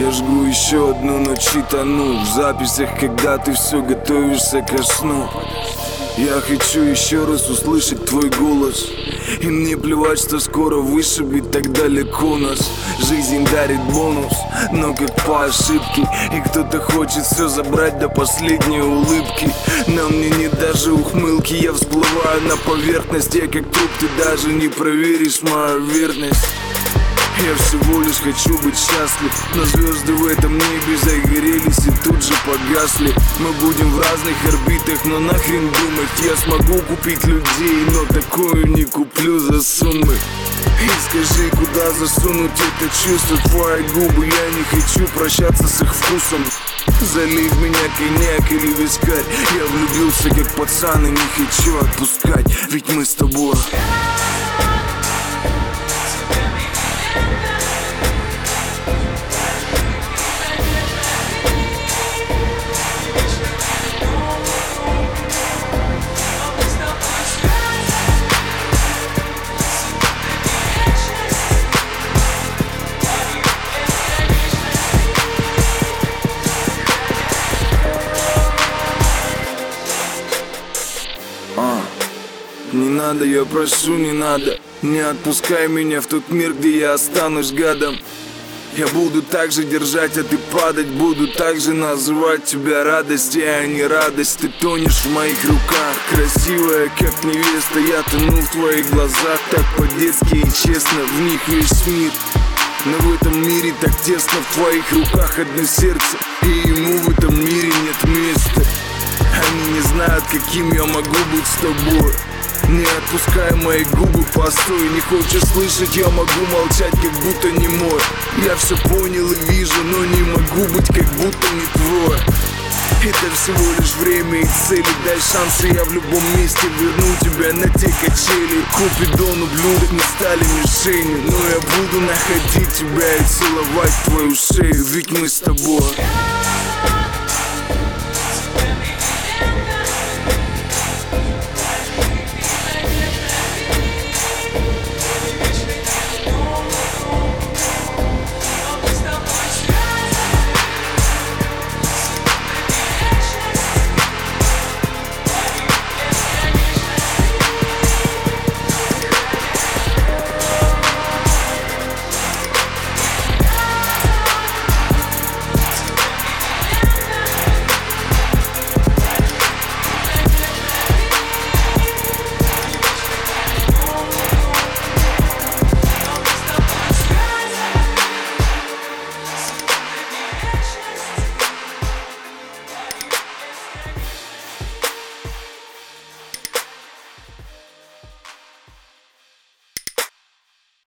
Я жгу еще одну, ночь тону в записях, когда ты все готовишься ко сну. Я хочу еще раз услышать твой голос, и мне плевать, что скоро вышибет так далеко нас. Жизнь дарит бонус, но как по ошибке, и кто-то хочет все забрать до последней улыбки. На мне нет даже ухмылки, я всплываю на поверхность. Я как труп, ты даже не проверишь мою верность. Я всего лишь хочу быть счастлив, но звезды в этом небе загорелись и тут же погасли. Мы будем в разных орбитах, но нахрен думать. Я смогу купить людей, но такое не куплю за суммы. И скажи, куда засунуть это чувство, твои губы. Я не хочу прощаться с их вкусом. Залей в меня коньяк или вискарь. Я влюбился как пацан и не хочу отпускать, ведь мы с тобой. Не надо, я прошу, не надо. Не отпускай меня в тот мир, где я останусь гадом. Я буду так же держать, а ты падать. Буду так же называть тебя радостью, а не радость. Ты тонешь в моих руках, красивая, как невеста. Я тону в твоих глазах, так по-детски и честно. В них весь мир, но в этом мире так тесно. В твоих руках одно сердце, и ему в этом мире нет места. Они не знают, каким я могу быть с тобой. Не отпускай мои губы, постой. Не хочешь слышать, я могу молчать, как будто не мой. Я все понял и вижу, но не могу быть, как будто не твой. Это всего лишь время и цели. Дай шансы, я в любом месте верну тебя на те качели. Купидон, ублюдок, не стали мишенью, но я буду находить тебя и целовать твою шею, ведь мы с тобой.